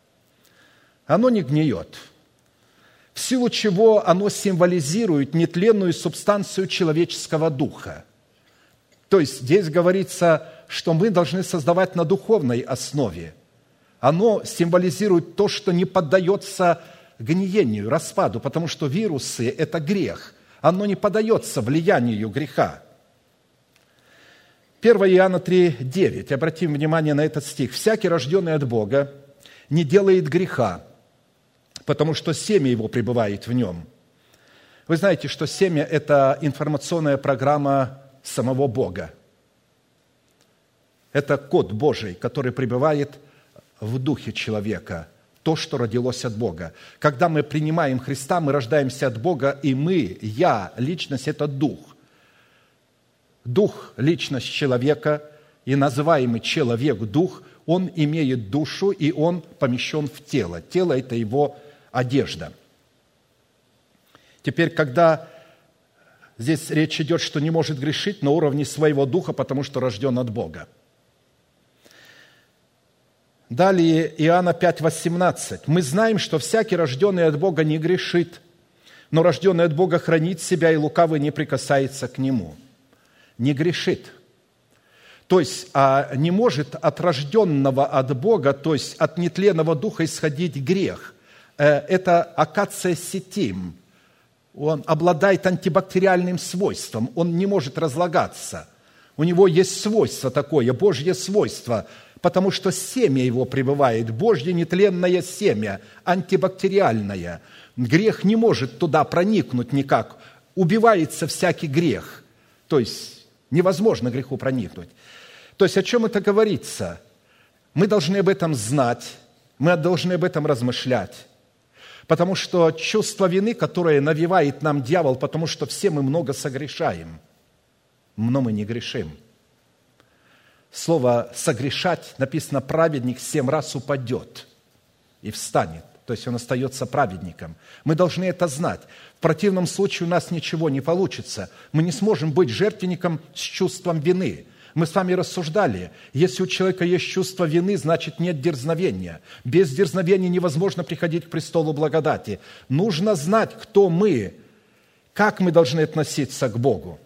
Оно не гниет. В силу чего оно символизирует нетленную субстанцию человеческого духа. То есть здесь говорится, что мы должны создавать на духовной основе. Оно символизирует то, что не поддается гниению, распаду, потому что вирусы – это грех. Оно не поддается влиянию греха. 1 Иоанна 3:9. Обратим внимание на этот стих. «Всякий, рожденный от Бога, не делает греха, потому что семя его пребывает в нем». Вы знаете, что семя – это информационная программа самого Бога. Это код Божий, который пребывает в духе человека, то, что родилось от Бога. Когда мы принимаем Христа, мы рождаемся от Бога, и мы, я, личность – это дух. Дух – личность человека, и называемый человек – дух, он имеет душу, и он помещен в тело. Тело – это его одежда. Теперь, когда здесь речь идет, что не может грешить на уровне своего духа, потому что рожден от Бога. Далее Иоанна 5:18. «Мы знаем, что всякий, рожденный от Бога, не грешит, но рожденный от Бога хранит себя, и лукавый не прикасается к нему». Не грешит. То есть не может от рожденного от Бога, то есть от нетленного духа исходить грех. Это акация сетим. Он обладает антибактериальным свойством, он не может разлагаться. У него есть свойство такое, Божье свойство, потому что семя его пребывает, Божье нетленное семя, антибактериальное. Грех не может туда проникнуть никак, убивается всякий грех. То есть невозможно греху проникнуть. То есть о чем это говорится? Мы должны об этом знать, мы должны об этом размышлять. Потому что чувство вины, которое навевает нам дьявол, потому что все мы много согрешаем, но мы не грешим. Слово «согрешать» написано «праведник 7 раз упадет и встанет». То есть он остается праведником. Мы должны это знать. В противном случае у нас ничего не получится. Мы не сможем быть жертвенником с чувством вины. Мы с вами рассуждали, если у человека есть чувство вины, значит нет дерзновения. Без дерзновения невозможно приходить к престолу благодати. Нужно знать, кто мы, как мы должны относиться к Богу.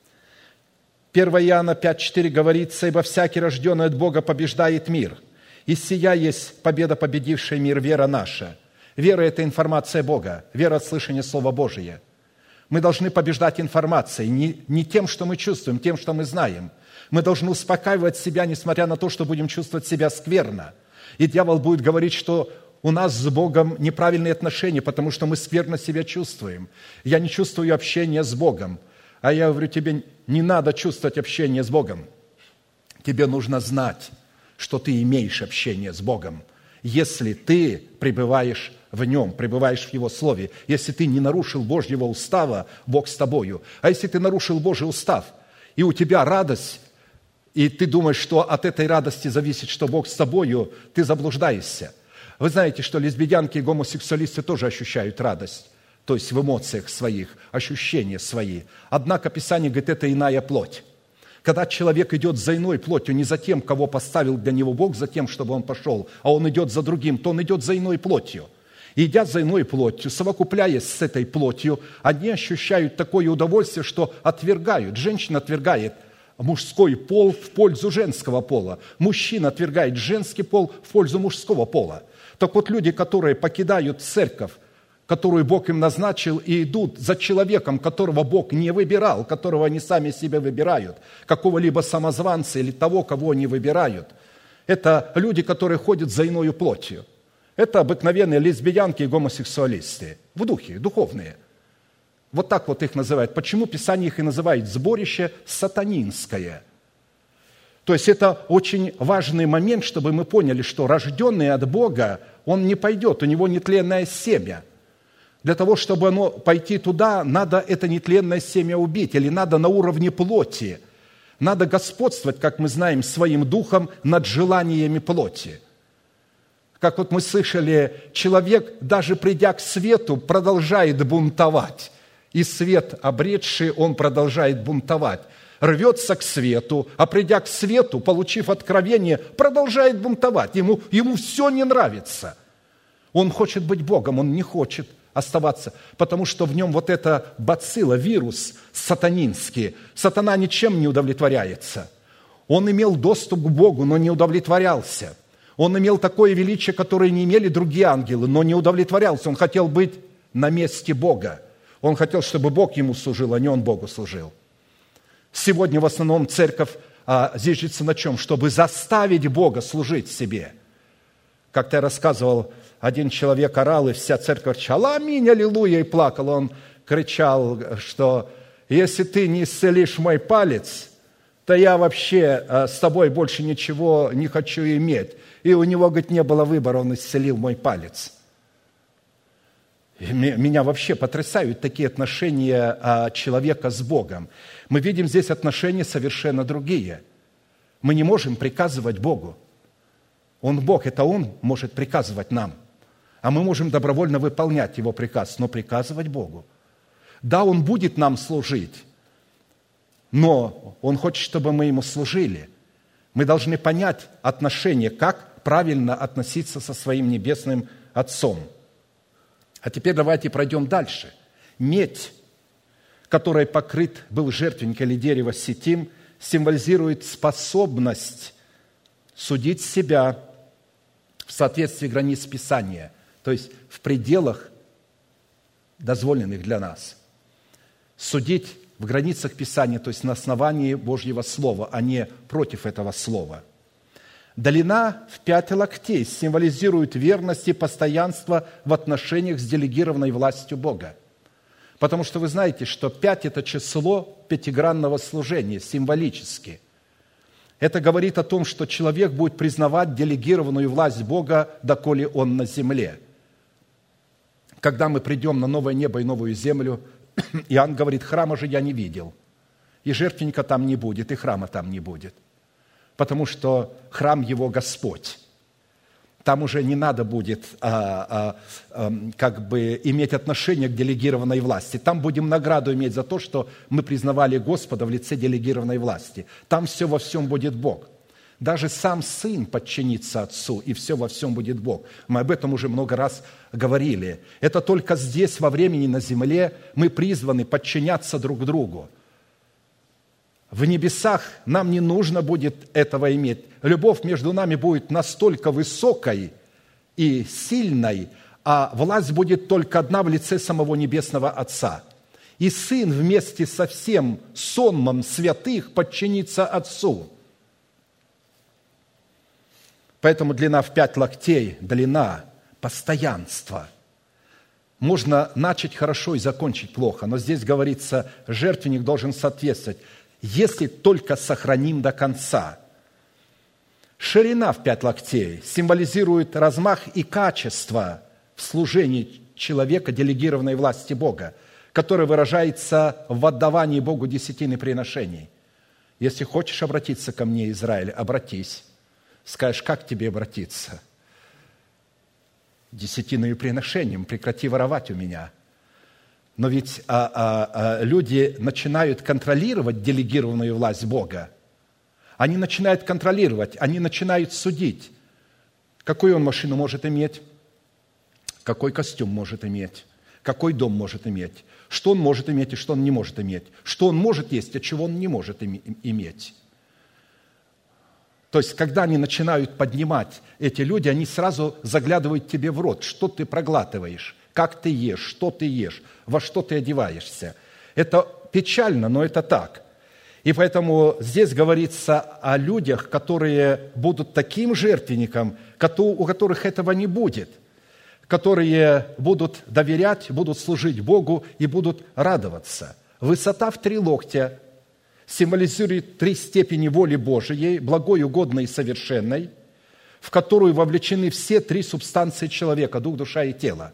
1 Иоанна 5:4 говорится: «Ибо всякий, рожденный от Бога, побеждает мир. И сия есть победа, победившая мир, вера наша». Вера – это информация Бога, вера от слышания Слова Божия. Мы должны побеждать информацией, не тем, что мы чувствуем, тем, что мы знаем. Мы должны успокаивать себя, несмотря на то, что будем чувствовать себя скверно. И дьявол будет говорить, что у нас с Богом неправильные отношения, потому что мы скверно себя чувствуем. Я не чувствую общения с Богом. А я говорю, тебе не надо чувствовать общение с Богом. Тебе нужно знать, что ты имеешь общение с Богом, если ты пребываешь в Нем, пребываешь в Его Слове. Если ты не нарушил Божьего устава, Бог с тобою. А если ты нарушил Божий устав, и у тебя радость, и ты думаешь, что от этой радости зависит, что Бог с тобою, ты заблуждаешься. Вы знаете, что лесбиянки и гомосексуалисты тоже ощущают радость, то есть в эмоциях своих, ощущения свои. Однако Писание говорит, это иная плоть. Когда человек идет за иной плотью, не за тем, кого поставил для него Бог, за тем, чтобы он пошел, а он идет за другим, то он идет за иной плотью. И идя за иной плотью, совокупляясь с этой плотью, они ощущают такое удовольствие, что отвергают. Женщина отвергает мужской пол в пользу женского пола. Мужчина отвергает женский пол в пользу мужского пола. Так вот, люди, которые покидают церковь, которую Бог им назначил, и идут за человеком, которого Бог не выбирал, которого они сами себе выбирают, какого-либо самозванца или того, кого они выбирают. Это люди, которые ходят за иною плотью. Это обыкновенные лесбиянки и гомосексуалисты. В духе, духовные. Вот так вот их называют. Почему Писание их и называет сборище сатанинское? То есть это очень важный момент, чтобы мы поняли, что рожденный от Бога, он не пойдет, у него нетленное семя. Для того, чтобы оно пойти туда, надо это нетленное семя убить, или надо на уровне плоти. Надо господствовать, как мы знаем, своим духом над желаниями плоти. Как вот мы слышали, человек, даже придя к свету, продолжает бунтовать. И свет обретший, он продолжает бунтовать. Рвется к свету, а придя к свету, получив откровение, продолжает бунтовать. Ему все не нравится. Он хочет быть Богом, он не хочет оставаться, потому что в нем вот эта бацилла, вирус сатанинский. Сатана ничем не удовлетворяется. Он имел доступ к Богу, но не удовлетворялся. Он имел такое величие, которое не имели другие ангелы, но не удовлетворялся. Он хотел быть на месте Бога. Он хотел, чтобы Бог ему служил, а не он Богу служил. Сегодня в основном церковь зиждется на чем? Чтобы заставить Бога служить себе. Как-то я рассказывал, один человек орал, и вся церковь кричала: «Аминь, аллилуйя!» и плакал. Он кричал, что если ты не исцелишь мой палец, то я вообще с тобой больше ничего не хочу иметь. И у него, говорит, не было выбора, он исцелил мой палец. И меня вообще потрясают такие отношения человека с Богом. Мы видим здесь отношения совершенно другие. Мы не можем приказывать Богу. Он Бог, это Он может приказывать нам. А мы можем добровольно выполнять Его приказ, но приказывать Богу. Да, Он будет нам служить, но Он хочет, чтобы мы Ему служили. Мы должны понять отношение, как правильно относиться со своим Небесным Отцом. А теперь давайте пройдем дальше. Медь, которой покрыт был жертвенник или дерево ситим, символизирует способность судить себя в соответствии границ Писания, то есть в пределах, дозволенных для нас. Судить в границах Писания, то есть на основании Божьего Слова, а не против этого Слова. Долина в 5 локтей символизирует верность и постоянство в отношениях с делегированной властью Бога. Потому что вы знаете, что 5 – это число пятигранного служения, символически. Это говорит о том, что человек будет признавать делегированную власть Бога, доколе он на земле. Когда мы придем на новое небо и новую землю, Иоанн говорит: храма же я не видел, и жертвенника там не будет, и храма там не будет. Потому что храм его Господь. Там уже не надо будет иметь отношение к делегированной власти. Там будем награду иметь за то, что мы признавали Господа в лице делегированной власти. Там все во всем будет Бог. Даже сам Сын подчинится Отцу, и все во всем будет Бог. Мы об этом уже много раз говорили. Это только здесь, во времени на земле, мы призваны подчиняться друг другу. В небесах нам не нужно будет этого иметь. Любовь между нами будет настолько высокой и сильной, а власть будет только одна в лице самого Небесного Отца. И Сын вместе со всем сонмом святых подчинится Отцу. Поэтому длина в 5 локтей, длина, постоянство. Можно начать хорошо и закончить плохо, но здесь говорится, жертвенник должен соответствовать, если только сохраним до конца. Ширина в 5 локтей символизирует размах и качество в служении человека делегированной власти Бога, которое выражается в отдавании Богу десятины приношений. Если хочешь обратиться ко мне, Израиль, обратись. Скажешь: как тебе обратиться? Десятиною приношением, прекрати воровать у меня. Но ведь люди начинают контролировать делегированную власть Бога. Они начинают контролировать, они начинают судить. Какую он машину может иметь? Какой костюм может иметь? Какой дом может иметь? Что он может иметь и что он не может иметь? Что он может есть, а чего он не может иметь? То есть, когда они начинают поднимать, эти люди, они сразу заглядывают тебе в рот. Что ты проглатываешь? Как ты ешь? Что ты ешь? Во что ты одеваешься? Это печально, но это так. И поэтому здесь говорится о людях, которые будут таким жертвенником, у которых этого не будет, которые будут доверять, будут служить Богу и будут радоваться. Высота в 3 локтя символизирует 3 степени воли Божией, благой, угодной и совершенной, в которую вовлечены все 3 субстанции человека – дух, душа и тело.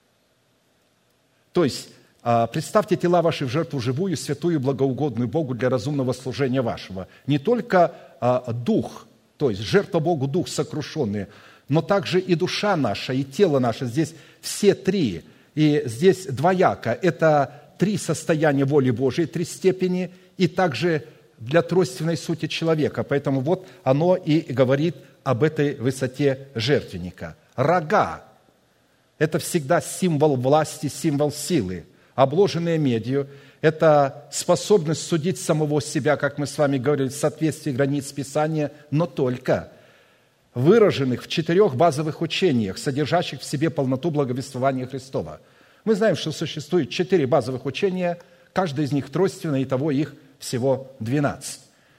То есть, представьте тела ваши в жертву живую, святую, благоугодную Богу для разумного служения вашего. Не только дух, то есть жертва Богу, дух сокрушенный, но также и душа наша, и тело наше. Здесь все 3. И здесь двояко. Это 3 состояния воли Божией, 3 степени, и также для тройственной сути человека. Поэтому вот оно и говорит об этой высоте жертвенника. Рога – это всегда символ власти, символ силы. Обложенные медью – это способность судить самого себя, как мы с вами говорили, в соответствии границ Писания, но только выраженных в 4 базовых учениях, содержащих в себе полноту благовествования Христова. Мы знаем, что существует 4 базовых учения, каждое из них тройственное, и того их всего 12.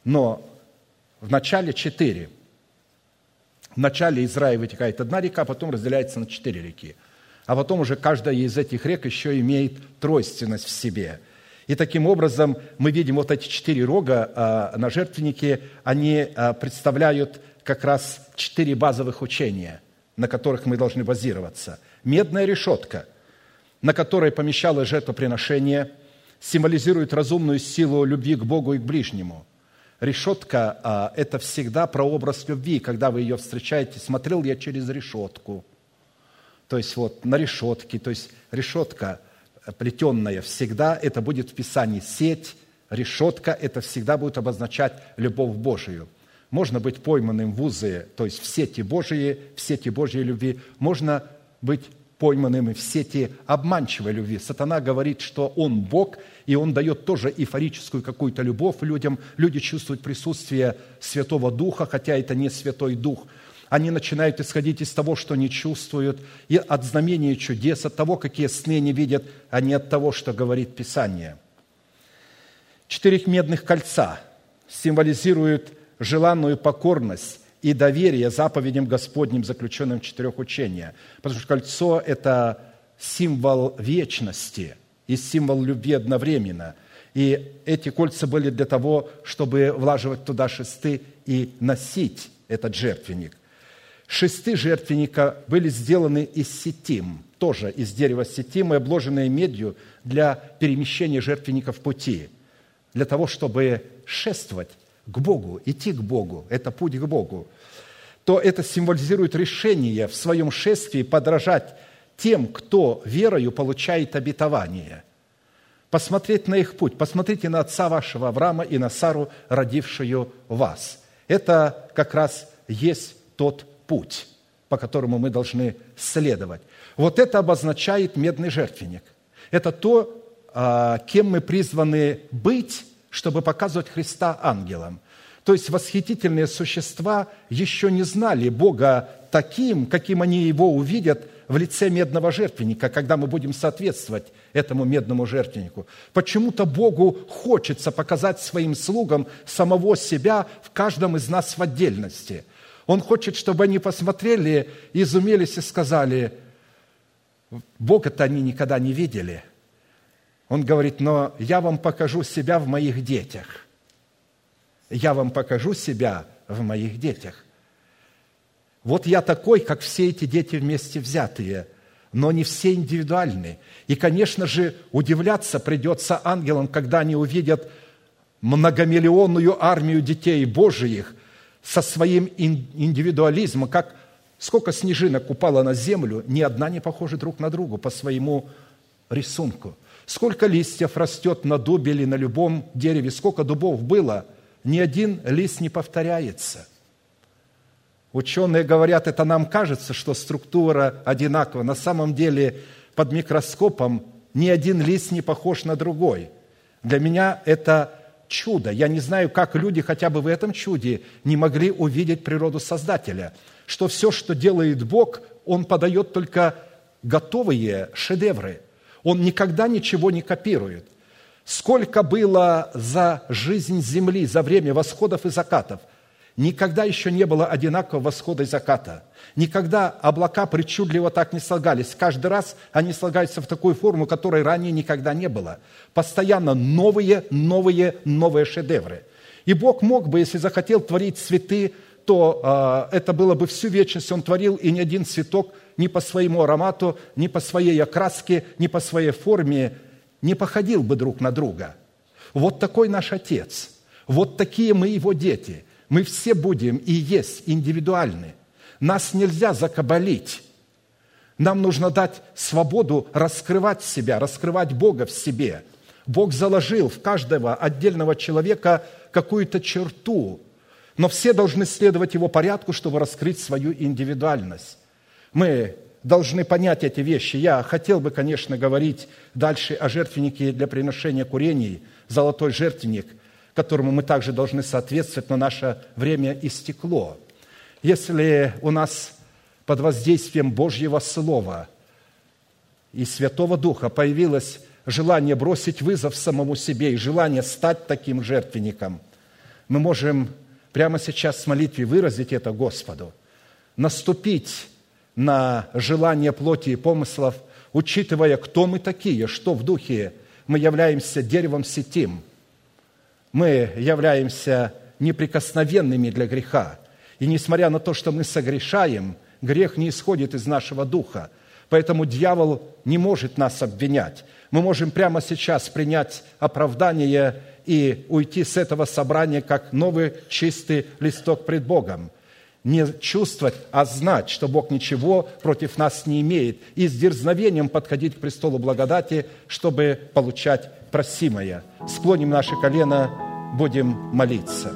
Но в начале 4. В начале из рая вытекает одна река, потом разделяется на 4 реки. А потом уже каждая из этих рек еще имеет тройственность в себе. И таким образом мы видим вот эти 4 рога на жертвеннике, они представляют как раз 4 базовых учения, на которых мы должны базироваться. Медная решетка, на которой помещалось жертвоприношение, символизирует разумную силу любви к Богу и к ближнему. Решетка – это всегда прообраз любви. Когда вы ее встречаете, смотрел я через решетку. То есть вот на решетке, то есть решетка плетенная всегда, это будет в Писании сеть, решетка, это всегда будет обозначать любовь Божию. Можно быть пойманным в узы, то есть в сети Божьей любви, можно быть пойманным в сети обманчивой любви. Сатана говорит, что он Бог, и он дает тоже эйфорическую какую-то любовь людям. Люди чувствуют присутствие Святого Духа, хотя это не Святой Дух. Они начинают исходить из того, что они чувствуют, и от знамения чудес, от того, какие сны они видят, а не от того, что говорит Писание. 4 медных кольца символизируют желанную покорность и доверие заповедям Господним, заключенным в 4 учениях. Потому что кольцо – это символ вечности и символ любви одновременно. И эти кольца были для того, чтобы влаживать туда шесты и носить этот жертвенник. Шесты жертвенника были сделаны из ситим, тоже из дерева ситим, и обложенные медью для перемещения жертвенника в пути, для того, чтобы шествовать к Богу, идти к Богу, это путь к Богу, то это символизирует решение в своем шествии подражать тем, кто верою получает обетование. Посмотреть на их путь, посмотрите на отца вашего Авраама и на Сару, родившую вас. Это как раз есть тот путь, по которому мы должны следовать. Вот это обозначает медный жертвенник. Это то, кем мы призваны быть, чтобы показывать Христа ангелам. То есть восхитительные существа еще не знали Бога таким, каким они Его увидят в лице медного жертвенника, когда мы будем соответствовать этому медному жертвеннику. Почему-то Богу хочется показать своим слугам самого себя в каждом из нас в отдельности. Он хочет, чтобы они посмотрели, изумились и сказали: Бога-то они никогда не видели. Он говорит: но я вам покажу себя в моих детях. Я вам покажу себя в моих детях. Вот я такой, как все эти дети вместе взятые, но не все индивидуальны. И, конечно же, удивляться придется ангелам, когда они увидят многомиллионную армию детей Божиих со своим индивидуализмом, как сколько снежинок упало на землю, ни одна не похожа друг на другу по своему рисунку. Сколько листьев растет на дубе или на любом дереве, сколько дубов было, ни один лист не повторяется. Ученые говорят, это нам кажется, что структура одинакова. На самом деле под микроскопом ни один лист не похож на другой. Для меня это чудо. Я не знаю, как люди хотя бы в этом чуде не могли увидеть природу Создателя, что все, что делает Бог, Он подает только готовые шедевры. Он никогда ничего не копирует. Сколько было за жизнь земли, за время восходов и закатов, никогда еще не было одинакового восхода и заката. Никогда облака причудливо так не слагались. Каждый раз они слагаются в такую форму, которой ранее никогда не было. Постоянно новые шедевры. И Бог мог бы, если захотел творить цветы, то это было бы всю вечность. Он творил, и ни один цветок ни по своему аромату, ни по своей окраске, ни по своей форме не походил бы друг на друга. Вот такой наш Отец. Вот такие мы Его дети. Мы все будем и есть индивидуальны. Нас нельзя закабалить. Нам нужно дать свободу раскрывать себя, раскрывать Бога в себе. Бог заложил в каждого отдельного человека какую-то черту, но все должны следовать Его порядку, чтобы раскрыть свою индивидуальность. Мы должны понять эти вещи. Я хотел бы, конечно, говорить дальше о жертвеннике для приношения курений, золотой жертвенник, которому мы также должны соответствовать, но наше время истекло. Если у нас под воздействием Божьего Слова и Святого Духа появилось желание бросить вызов самому себе и желание стать таким жертвенником, мы можем прямо сейчас в молитве выразить это Господу, наступить на желание плоти и помыслов, учитывая, кто мы такие, что в духе мы являемся деревом сетим, мы являемся неприкосновенными для греха. И несмотря на то, что мы согрешаем, грех не исходит из нашего духа. Поэтому дьявол не может нас обвинять. Мы можем прямо сейчас принять оправдание и уйти с этого собрания как новый чистый листок пред Богом. Не чувствовать, а знать, что Бог ничего против нас не имеет. И с дерзновением подходить к престолу благодати, чтобы получать просимое. Склоним наши колена, будем молиться.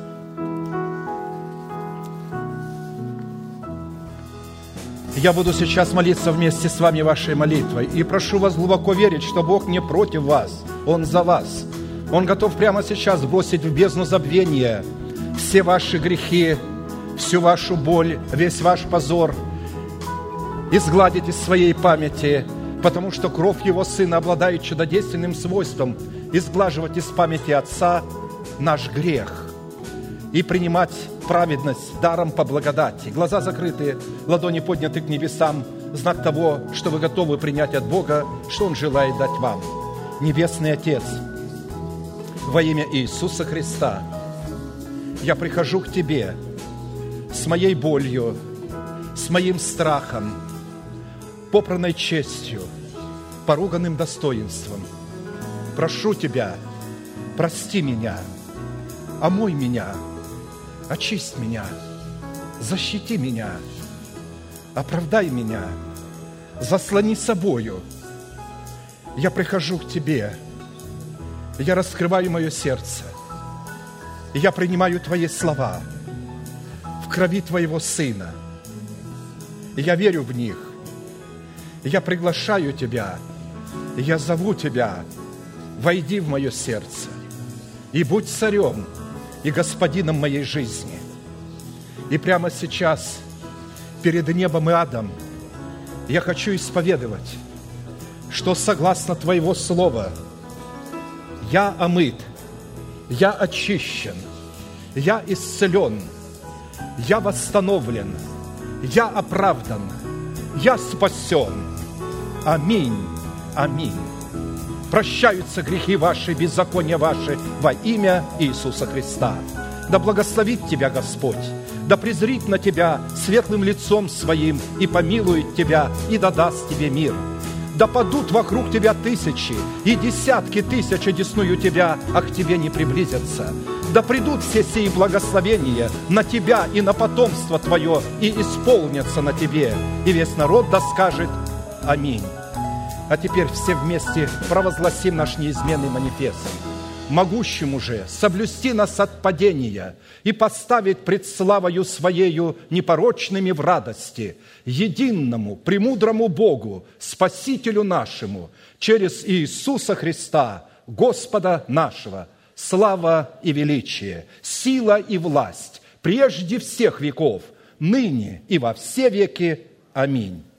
Я буду сейчас молиться вместе с вами вашей молитвой. И прошу вас глубоко верить, что Бог не против вас, Он за вас. Он готов прямо сейчас бросить в бездну забвения все ваши грехи, всю вашу боль, весь ваш позор, изгладить из своей памяти, потому что кровь Его Сына обладает чудодейственным свойством изглаживать из памяти Отца наш грех и принимать праведность даром по благодати. Глаза закрыты, ладони подняты к небесам, знак того, что вы готовы принять от Бога, что Он желает дать вам. Небесный Отец, во имя Иисуса Христа, я прихожу к Тебе с моей болью, с моим страхом, попранной честью, поруганным достоинством. Прошу Тебя, прости меня, омой меня, очисть меня, защити меня, оправдай меня, заслони собою. Я прихожу к Тебе, я раскрываю мое сердце, и я принимаю Твои слова в крови Твоего Сына. И я верю в них, и я приглашаю Тебя, и я зову Тебя, войди в мое сердце и будь царем и господином моей жизни. И прямо сейчас перед небом и адом я хочу исповедовать, что согласно Твоего слова я омыт, я очищен, я исцелен, я восстановлен, я оправдан, я спасен. Аминь, аминь. Прощаются грехи ваши, беззакония ваши во имя Иисуса Христа. Да благословит тебя Господь, да презрит на тебя светлым лицом своим и помилует тебя, и да даст тебе мир. Да падут вокруг тебя тысячи и десятки тысяч одесную тебя, а к тебе не приблизятся. Да придут все сии благословения на тебя и на потомство твое, и исполнятся на тебе. И весь народ да скажет аминь. А теперь все вместе провозгласим наш неизменный манифест. Могущему же соблюсти нас от падения и поставить пред славою Своею непорочными в радости, единому, премудрому Богу, Спасителю нашему, через Иисуса Христа, Господа нашего, слава и величие, сила и власть, прежде всех веков, ныне и во все веки. Аминь.